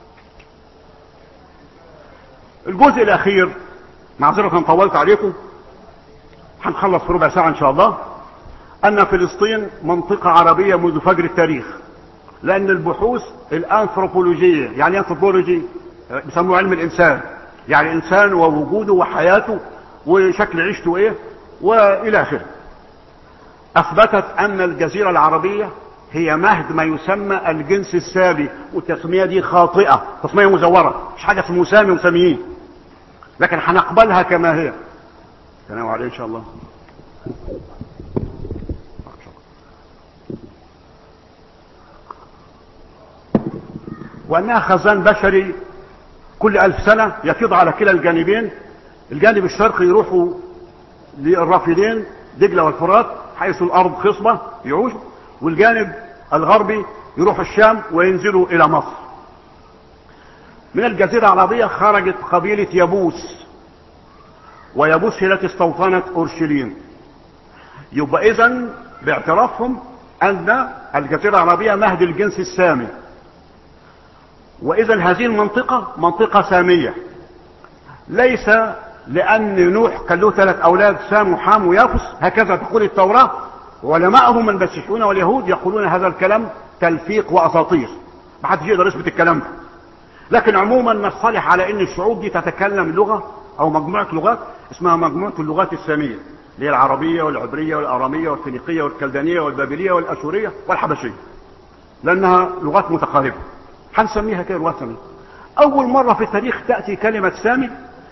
الجزء الأخير، معذرة طولت عليكم، هنخلص في ربع ساعة إن شاء الله، أن فلسطين منطقة عربية منذ فجر التاريخ، لأن البحوث الأنثروبولوجية، يعني أنثروبولوجي بيسموه علم الإنسان، يعني إنسان ووجوده وحياته وشكل عيشته إيه وإلى آخره، أثبتت أن الجزيرة العربية هي مهد ما يسمى الجنس السامي، والتسمية دي خاطئة، تسمية مزورة، مش حاجة اسمه سامي وساميين، لكن هنقبلها كما هي. تناول عليه إن شاء الله. وأنها خزان بشري كل 1000 سنة يفيض على كلا الجانبين. الجانب الشرقي يروحوا للرافدين دجلة والفرات حيث الأرض خصبة يعوش، والجانب الغربي يروح الشام وينزلوا إلى مصر. من الجزيرة العربية خرجت قبيلة يبوس، ويبوس هي التي استوطنت أورشليم. يبقى إذن باعترافهم أن الجزيرة العربية مهد الجنس السامي، وإذا هذه المنطقة منطقة سامية، ليس لأن نوح كان له 3 أولاد سام وحام ويافس، هكذا تقول التوراة، وعلماءهم المسيحيون واليهود يقولون هذا الكلام تلفيق وأساطير، ما حدش يقدر يثبت الكلام ده. لكن عموما نصطلح على أن الشعوب دي تتكلم لغة أو مجموعة لغات اسمها مجموعة اللغات السامية، اللي هي العربية والعبرية والأرامية والفينيقية والكلدانية والبابلية والأشورية والحبشية، لأنها لغات متقاربة، هنسميها كده لغات سامية. أول مرة في التاريخ تأتي كلمة سامي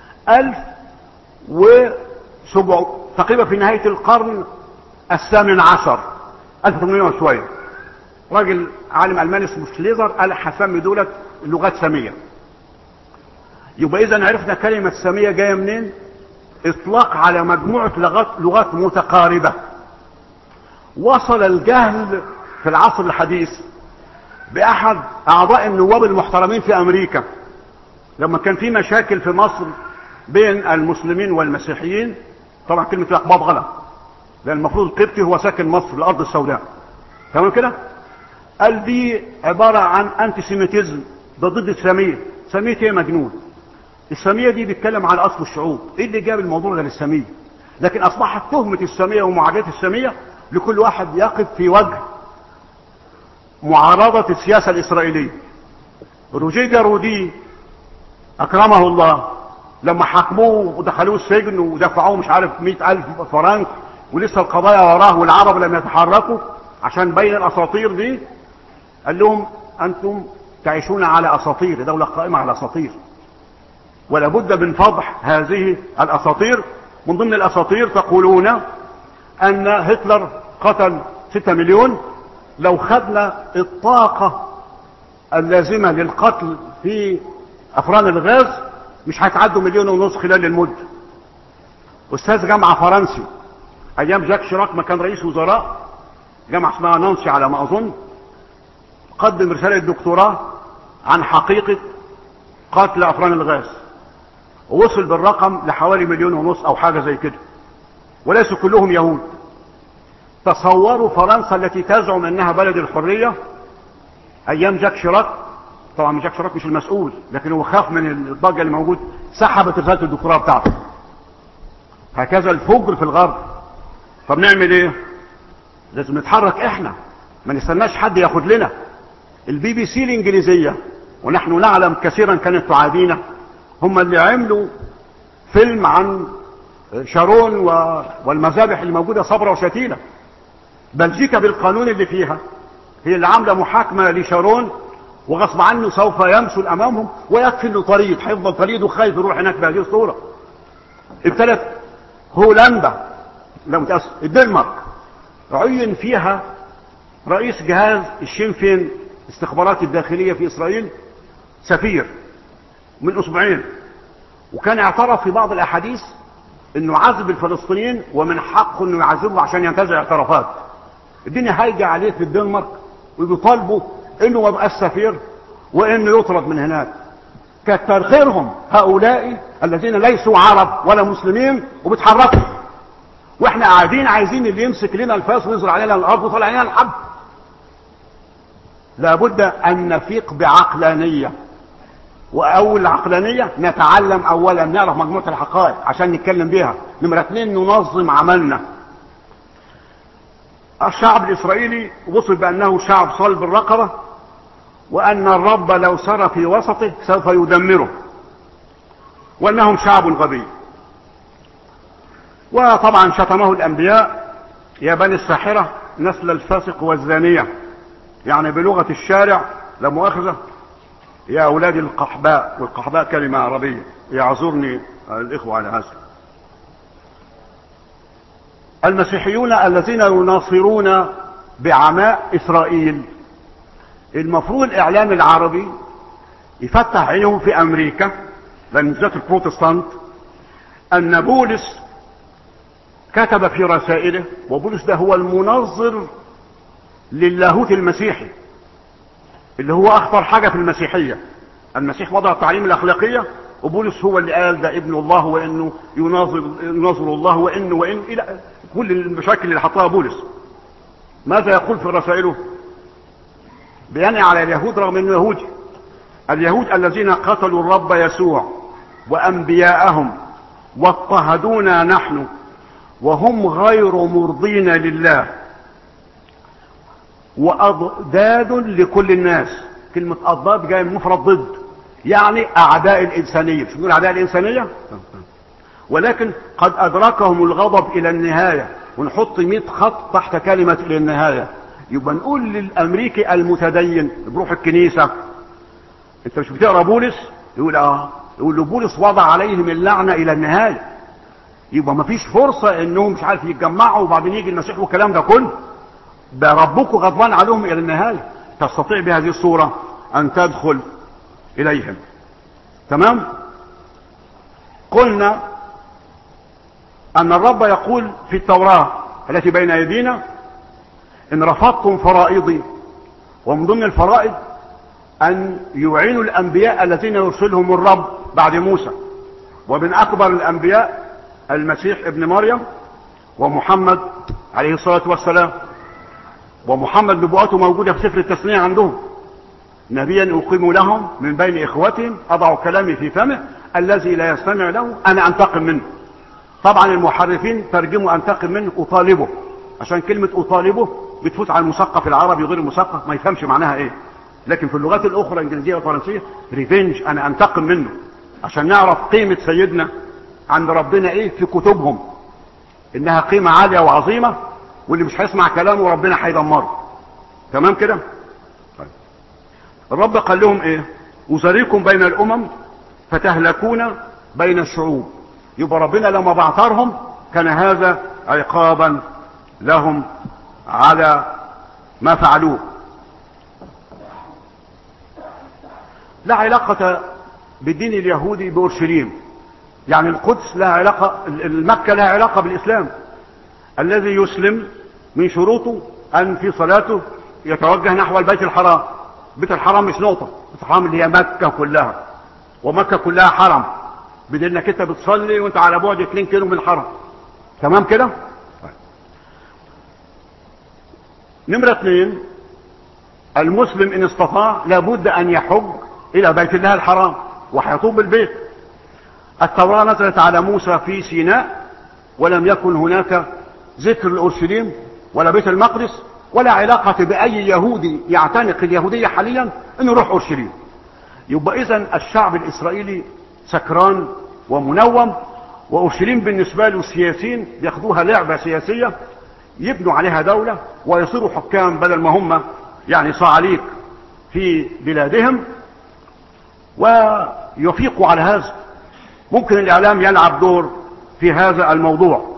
1700 تقريبا في نهاية القرن 18، 1800 وشوية، راجل عالم ألماني اسمه شليزر قال هسمي دولة لغات سامية. يبقى إذا عرفنا كلمة سامية جاية منين؟ إطلاق على مجموعة لغات متقاربة. وصل الجهل في العصر الحديث بأحد أعضاء النواب المحترمين في أمريكا، لما كان في مشاكل في مصر بين المسلمين والمسيحيين. طبعا كلمة الأقباط غلط، لأن المفروض القبطي هو ساكن مصر الأرض السوداء، تمام كده؟ قال دي عبارة عن أنتي سيميتيزم، ده ضد السامية. سامية ايه مجنون؟ السامية دي بيتكلم على أصل الشعوب، ايه اللي جاب الموضوع ده للسامية؟ لكن أصبحت تهمة السامية ومعاداة السامية لكل واحد يقف في وجه معارضة السياسة الإسرائيلية. روجيه جارودي أكرمه الله لما حكموه ودخلوه السجن ودفعوه مش عارف 100,000 فرنك ولسه القضايا وراه والعرب لم يتحركوا عشان بين الأساطير دي، قال لهم أنتم تعيشون على أساطير، دولة قائمة على أساطير، ولا بد من فضح هذه الأساطير. من ضمن الأساطير تقولون أن هتلر قتل 6 مليون، لو خدنا الطاقة اللازمة للقتل في أفران الغاز مش هيتعدوا 1.5 مليون خلال المدة. أستاذ جامعة فرنسي أيام جاك شيراك ما كان رئيس وزراء، جامعة اسمها نانسي على ما أظن، قدم رسالة دكتوراه عن حقيقة قتل أفران الغاز، ووصل بالرقم لحوالي 1.5 مليون أو حاجة زي كده، وليسوا كلهم يهود. تصوروا فرنسا التي تزعم أنها بلد الحرية أيام جاك شيراك، طبعا جاك شيراك مش المسؤول لكن هو خاف من الضجة اللي موجود، سحبت رسالة الدكتوراه بتاعته. هكذا الفجر في الغرب. طب نعمل ايه؟ لازم نتحرك احنا، ما نستناش حد ياخد لنا. البي بي سي الانجليزية، ونحن نعلم كثيرا كانت تعادينا، هم اللي عملوا فيلم عن شارون والمذابح اللي موجودة صبرا وشتيلة. بلجيكا بالقانون اللي فيها هي اللي عاملة محاكمة لشارون، وغصب عنه سوف يمثل امامهم، ويكفي انه طريد، هيفضل طريد وخايف يروح هناك بهذه الصورة. ابتدت هولندا، لا متأسف، الدنمارك، عين فيها رئيس جهاز الشينفين استخبارات الداخلية في اسرائيل سفير من اسبوعين، وكان اعترف في بعض الاحاديث انه عذب الفلسطينيين ومن حقه انه يعذبه عشان ينتزع اعترافات. الدنيا هايجة عليه في الدنمارك، وبيطالبوا انه ما بقاش سفير وانه يطرد من هناك. كتر خيرهم هؤلاء الذين ليسوا عرب ولا مسلمين وبيتحركوا، واحنا قاعدين عايزين اللي يمسك لنا الفاس ويزرع علينا الارض ويطلع علينا الحب. لابد ان نفيق بعقلانية، واول عقلانية نتعلم اولا، نعرف مجموعة الحقائق عشان نتكلم بيها. نمرة 2 ننظم عملنا. الشعب الاسرائيلي وصف بانه شعب صلب الرقبة، وان الرب لو سار في وسطه سوف يدمره، وانهم شعب غبي. وطبعا شتمه الانبياء: يا بني الساحرة نسل الفاسق والزانية، يعني بلغة الشارع لا مؤاخذة يا اولاد القحباء، والقحباء كلمة عربية، يعذرني الاخوة على هذا. المسيحيون الذين يناصرون بعماء اسرائيل، المفروض الاعلام العربي يفتح عينهم في امريكا، لان بالذات البروتستانت، ان بولس كتب في رسائله، وبولس ده هو المنظر للاهوت المسيحي اللي هو اخطر حاجة في المسيحية. المسيح وضع التعليم الاخلاقية، وبولس هو اللي قال ده ابن الله، وانه يناظر الله، وان الى كل المشاكل اللي حطها بولس. ماذا يقول في رسائله؟ بينعي على اليهود رغم انه يهودي. اليهود الذين قتلوا الرب يسوع وانبياءهم واضطهدونا نحن وهم غير مرضين لله واضداد لكل الناس. كلمة اضداد جاية من مفرد ضد، يعني اعداء الانسانية. مش بنقول اعداء الانسانية، ولكن قد ادركهم الغضب الى النهاية. ونحط 100 خط تحت كلمة الى النهاية. يبقى نقول للامريكي المتدين بروح الكنيسة: انت مش بتقرا بولس؟ يقول يقول له بولس وضع عليهم اللعنة الى النهاية. يبقى ما فيش فرصة انهم مش عارف يتجمعوا وبعدين يجي المسيح والكلام ده كله. ده ربكم غضبان عليهم الى النهاية. تستطيع بهذه الصورة ان تدخل اليهم. تمام؟ قلنا ان الرب يقول في التوراة التي بين ايدينا: ان رفضتم فرائضي. ومن ضمن الفرائض ان يعينوا الانبياء الذين يرسلهم الرب بعد موسى. ومن اكبر الانبياء المسيح ابن مريم ومحمد عليه الصلاة والسلام. ومحمد نبوءته موجودة في سفر التثنية عندهم: نبيا اقيم لهم من بين اخوتهم اضع كلامي في فمه الذي لا يستمع له انا انتقم منه. طبعا المحرفين ترجموا انتقم منه اطالبه، عشان كلمة اطالبه بتفوت على المثقف العربي غير المثقف ما يفهمش معناها ايه. لكن في اللغات الاخرى الانجليزية والفرنسية ريفينج، انا انتقم منه، عشان نعرف قيمة سيدنا عند ربنا ايه في كتبهم، انها قيمة عالية وعظيمة، واللي مش هيسمع كلامه ربنا هيدمره. تمام كده؟ طيب. الرب قال لهم ايه؟ أزريكم بين الامم فتهلكون بين الشعوب. يبقى ربنا لما بعثرهم كان هذا عقابا لهم على ما فعلوه. لا علاقة بالدين اليهودي بأورشليم، يعني القدس لها علاقة، المكة لها علاقة بالإسلام. الذي يسلم من شروطه أن في صلاته يتوجه نحو البيت الحرام. بيت الحرام مش نقطة، بيت الحرام اللي هي مكة كلها، ومكة كلها حرم، بدل انك انت بتصلي وانت على بعد 2 كيلو من الحرم. تمام كده؟ نمرة 2: المسلم ان استطاع لابد ان يحج الى بيت الله الحرام وهيطوف بالبيت. التوراة نزلت على موسى في سيناء، ولم يكن هناك ذكر لأورشليم ولا بيت المقدس ولا علاقة بأي يهودي يعتنق اليهودية حاليا انه يروح أورشليم. يبقى اذا الشعب الإسرائيلي سكران ومنوم، وأورشليم بالنسبة له السياسيين بياخدوها لعبة سياسية يبنوا عليها دولة ويصيروا حكام بدل ما هم يعني صعاليك في بلادهم، ويفيقوا على هذا. ممكن الإعلام يلعب دور في هذا الموضوع.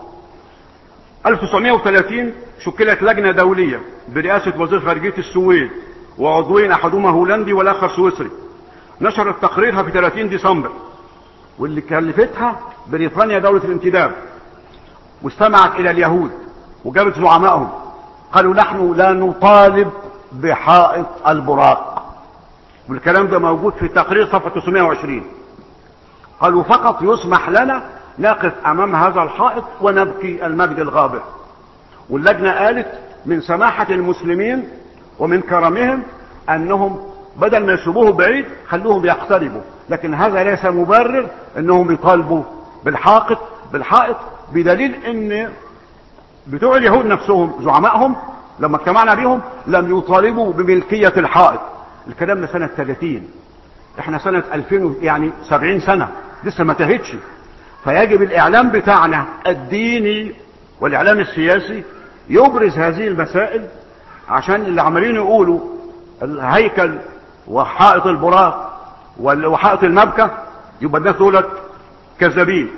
1930 شكلت لجنة دولية برئاسة وزير خارجية السويد وعضوين أحدهما هولندي والآخر سويسري، نشرت تقريرها في 30 ديسمبر، واللي كلفتها بريطانيا دولة الانتداب، واستمعت إلى اليهود وجابت زعمائهم قالوا نحن لا نطالب بحائط البراق، والكلام ده موجود في التقرير صفحة 920. قالوا فقط يسمح لنا نقف أمام هذا الحائط ونبكي المجد الغابر. واللجنة قالت من سماحة المسلمين ومن كرمهم أنهم بدل ما يسيبوه بعيد خلوهم يقتربوا، لكن هذا ليس مبرر أنهم يطالبوا بالحائط، بدليل أن بتوع اليهود نفسهم زعمائهم لما اجتمعنا بهم لم يطالبوا بملكية الحائط. الكلام ده سنة 30، احنا سنة 2000 يعني 70 سنة لسه ما تهتش. فيجب الإعلام بتاعنا الديني والإعلام السياسي يبرز هذه المسائل، عشان اللي عمالين يقولوا الهيكل وحائط البراق وحائط المبكى يبقى الناس دولت كذابين.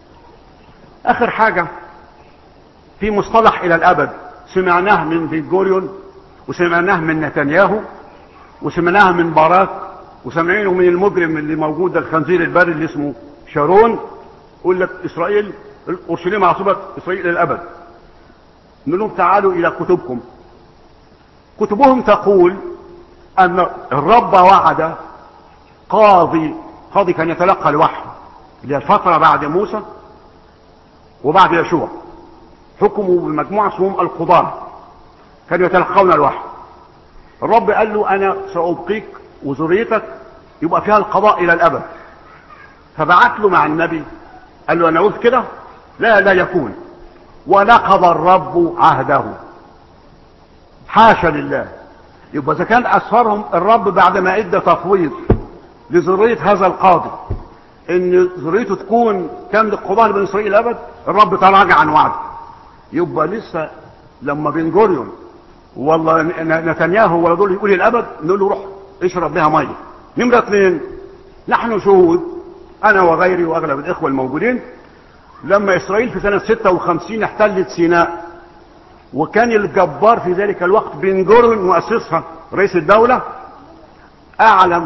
آخر حاجة في مصطلح إلى الأبد سمعناه من بن غوريون وسمعناه من نتنياهو وسمعناه من باراك وسمعينه من المجرم اللي موجود الخنزير البري اللي اسمه شارون، يقول لك إسرائيل أورشليم عاصمة إسرائيل إلى الأبد. نقول لهم تعالوا إلى كتبكم. كتبهم تقول أن الرب وعد قاضي كان يتلقى الوحي، اللي هي الفترة بعد موسى وبعد يشوع، حكموا بمجموعة اسمهم القضاة، كانوا يتلقون الوحي. الرب قال له أنا سأبقيك وذريتك يبقى فيها القضاء إلى الأبد. فبعت له مع النبي قال له أنا أعوذ كده لا يكون، ونقض الرب عهده. حاشا لله. يبقى إذا كان أسفرهم الرب بعد ما ادى تفويض لذرية هذا القاضي ان ذريته تكون كامل القضاء لبني اسرائيل الابد، الرب تراجع عن وعده. يبقى لسه لما بن غوريون والله نتنياهو ولا دول يقول الابد نقول له روح اشرب بها ميه. نمرة 2 نحن شهود انا وغيري واغلب الاخوه الموجودين لما اسرائيل في سنه 56 احتلت سيناء، وكان الجبار في ذلك الوقت بن غوريون مؤسسها رئيس الدوله، اعلن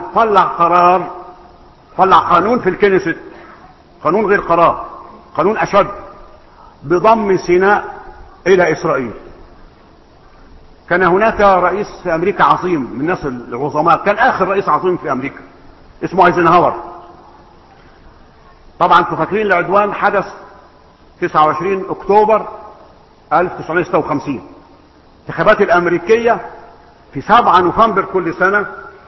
طلع قانون في الكنيست، قانون غير قرار، قانون اشد، بضم سيناء الى اسرائيل. كان هناك رئيس في امريكا عظيم من الناس العظماء، كان اخر رئيس عظيم في امريكا اسمه ايزنهاور. طبعا انتوا فاكرين العدوان حدث 29 اكتوبر 1956. الانتخابات الامريكيه في 7 نوفمبر كل سنه،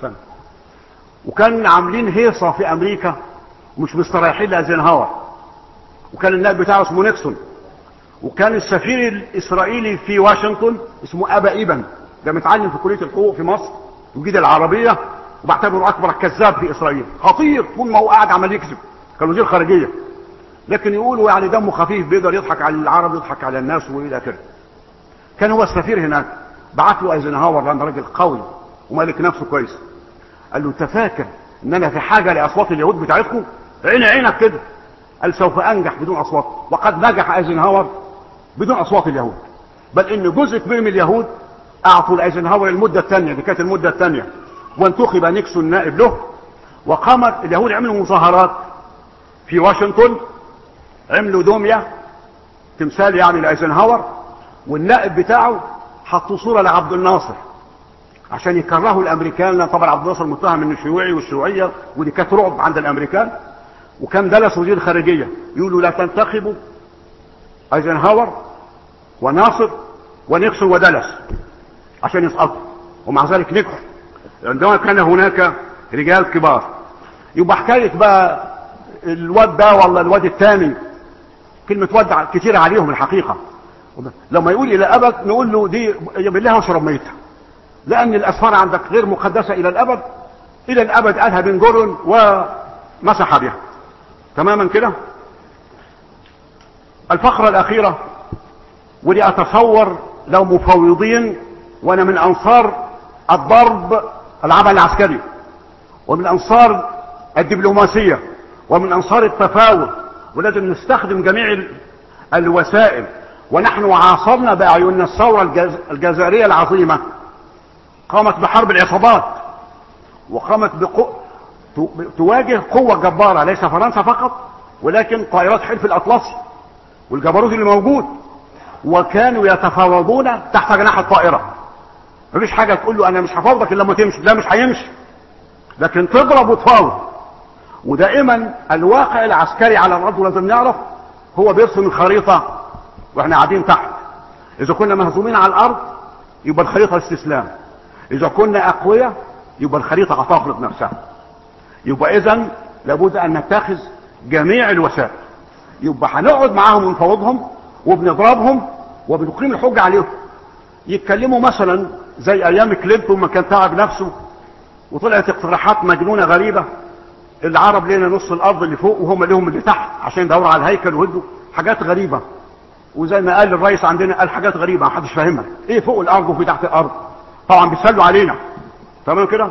وكان عاملين هيصة في امريكا مش مستريحين لايزنهاور، وكان النائب بتاعه اسمه نيكسون، وكان السفير الاسرائيلي في واشنطن اسمه ابا ايبن، ده متعلم في كلية الحقوق في مصر وجيد العربية، وبعتبره اكبر كذاب في اسرائيل، خطير طول ما هو قاعد عمال يكذب، كان وزير خارجية، لكن يقولوا يعني دمه خفيف بيقدر يضحك على العرب يضحك على الناس والى اخره. كان هو السفير هناك، بعت له ايزنهاور لان راجل قوي ومالك نفسه كويس، قال له انت فاكر ان انا في حاجه لاصوات اليهود بتاعتكم؟ عينك كده. قال سوف انجح بدون اصوات، وقد نجح ايزنهاور بدون اصوات اليهود، بل ان جزء كبير من اليهود اعطوا لايزنهاور المده الثانيه، دي كانت المده الثانيه، وانتخب نيكسون نائب له. وقامت اليهود عملوا مظاهرات في واشنطن، عملوا دميه تمثال يعني لايزنهاور، والنائب بتاعه حطوا صوره لعبد الناصر عشان يكرهوا الامريكان، لان طبعا عبد الناصر متهم انه شيوعي والشيوعيه ودي كانت رعب عند الامريكان. وكان دلس وزير خارجيه يقولوا لا تنتخبوا ايزنهاور وناصر ونيكسون ودلس عشان يسقطوا، ومع ذلك نجحوا عندما كان هناك رجال كبار. يبقى حكايه بقى الواد ده ولا الواد الثاني، كلمه واد كتير عليهم الحقيقه، لما يقول الى الابد نقول له دي بالله واشرب ميتها، لان الاسفار عندك غير مقدسه الى الابد. الى الابد قالها بن جورن ومسح بها تماما كده. الفقره الاخيره، ودي اتصور لو مفوضين، وانا من انصار الضرب العمل العسكري، ومن انصار الدبلوماسيه، ومن انصار التفاوض، ولازم نستخدم جميع الوسائل. ونحن عاصرنا باعيننا الثوره الجزائريه العظيمه، قامت بحرب العصابات، وقامت تواجه قوه جباره، ليس فرنسا فقط ولكن طائرات حلف الاطلسي والجبروت اللي موجود، وكانوا يتفاوضون تحت جناح الطائره. مفيش حاجه تقول له انا مش هفاوضك الا لما تمشي، لا مش هيمشي، لكن تضرب وتفاوض. ودائما الواقع العسكري على الارض لازم نعرف هو بيرسم الخريطه واحنا قاعدين تحت. اذا كنا مهزومين على الارض يبقى الخريطه استسلام، اذا كنا اقوياء يبقى الخريطه هتفرض نفسها. يبقى اذا لابد ان نتخذ جميع الوسائل. يبقى هنقعد معاهم ونفاوضهم وبنضربهم وبنقيم الحجه عليهم. يتكلموا مثلا زي ايام كلينتون ما كان تعب نفسه وطلعت اقتراحات مجنونه غريبه، العرب لنا نص الارض اللي فوق وهم لهم اللي تحت عشان يدوروا على الهيكل ويهدوا، حاجات غريبه. وزي ما قال الرئيس عندنا قال حاجات غريبه ما حدش فاهمها، ايه فوق الارض وفي تحت الارض؟ طبعا بيسلوا علينا تمام كده.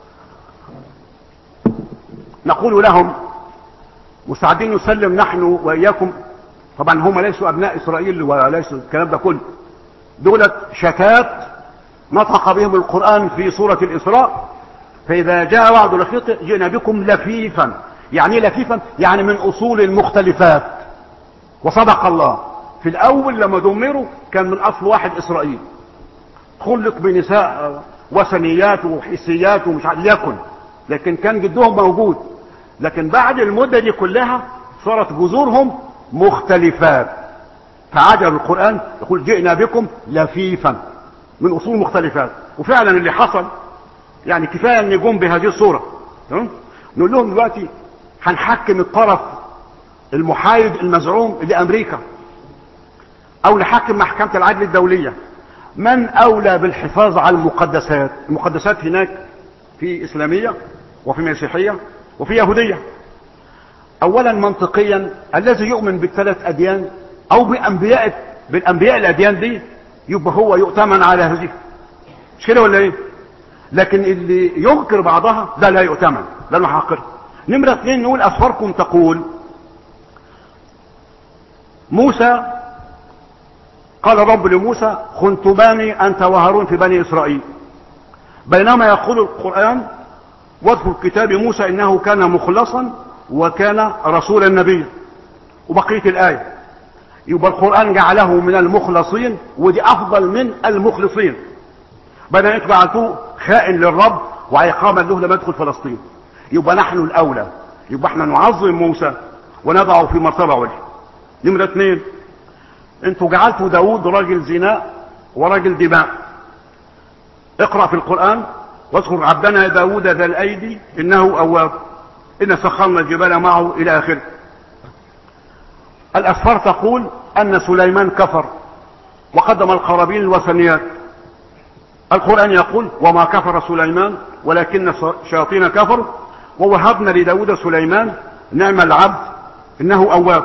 نقول لهم مستعدين نسلم نحن واياكم. طبعا هم ليسوا ابناء اسرائيل وليسوا الكلام ده كله، دولت شتات نطق بهم القرآن في سورة الإسراء، فإذا جاء وعد الآخرة جئنا بكم لفيفا. يعني لفيفا يعني من أصول المختلفات. وصدق الله، في الأول لما دمروا كان من أصل واحد إسرائيل، خلق بنساء وثنيات وحسيات ومش عارف يكن، لكن كان جدهم موجود. لكن بعد المدة دي كلها صارت جذورهم مختلفات، فعجب القرآن يقول جئنا بكم لفيفا من اصول مختلفات. وفعلا اللي حصل يعني كفايه ان يقوم بهذه الصوره. نقول لهم دلوقتي هنحكم الطرف المحايد المزعوم لامريكا او نحكم محكمه العدل الدوليه. من اولى بالحفاظ على المقدسات؟ المقدسات هناك في اسلاميه وفي مسيحيه وفي يهوديه. اولا منطقيا الذي يؤمن بالثلاث اديان او بالانبياء الاديان دي يبقى هو يؤتمن على هذه، مش كده ولا ايه؟ لكن اللي ينكر بعضها ده لا يؤتمن، ده المحقر. نمرة 2 نقول اسفاركم تقول موسى قال رب لموسى خنتماني انت وهارون في بني اسرائيل، بينما يقول القرآن واذكر كتاب موسى انه كان مخلصا وكان رسولا نبيا، وبقية الآية. يبقى القرآن جعله من المخلصين ودي افضل من المخلصين، بدل انتوا جعلتوه خائن للرب وعقابا له لما يدخل فلسطين. يبقى نحن الاولى، يبقى احنا نعظم موسى ونضعه في مرتبه عليا. نمرة 2 انتوا جعلتوا داود راجل زنا وراجل دماء. اقرأ في القرآن واذكر عبدنا داود ذا الايدي انه اواب ان سخرنا الجبال معه الى اخره. الاسفار تقول ان سليمان كفر وقدم القرابين الوثنيات. القرآن يقول وما كفر سليمان ولكن الشياطين كفروا ووهبنا لداود سليمان نعم العبد انه اواب.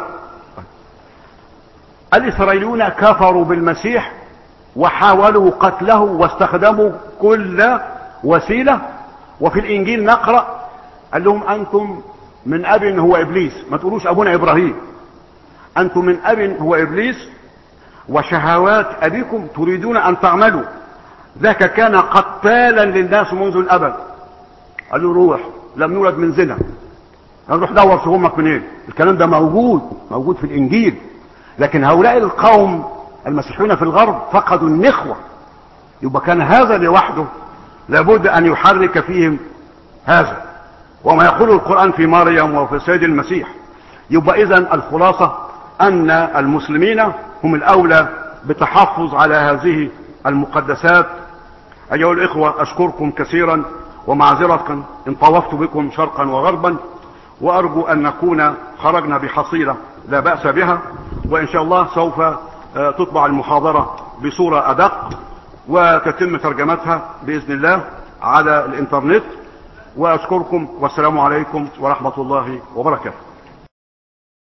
الاسرائيليون كفروا بالمسيح وحاولوا قتله واستخدموا كل وسيلة. وفي الانجيل نقرأ قال لهم انتم من اب هو ابليس، ما تقولوش ابونا ابراهيم، انتم من اب هو ابليس وشهوات ابيكم تريدون ان تعملوا، ذاك كان قتالا للناس منذ الابد. قال له روح لم نولد من زنا، نروح دور في امك منين. الكلام ده موجود في الانجيل. لكن هؤلاء القوم المسيحيون في الغرب فقدوا النخوة. يبقى كان هذا لوحده لابد ان يحرك فيهم هذا، وما يقوله القرآن في مريم وفي سيد المسيح. يبقى اذا الخلاصة ان المسلمين هم الاولى بتحفظ على هذه المقدسات. ايها الاخوة اشكركم كثيرا ومعذرة ان طوفت بكم شرقا وغربا، وارجو ان نكون خرجنا بحصيلة لا بأس بها، وان شاء الله سوف تطبع المحاضرة بصورة أدق وتتم ترجمتها بإذن الله على الإنترنت. وأشكركم والسلام عليكم ورحمة الله وبركاته.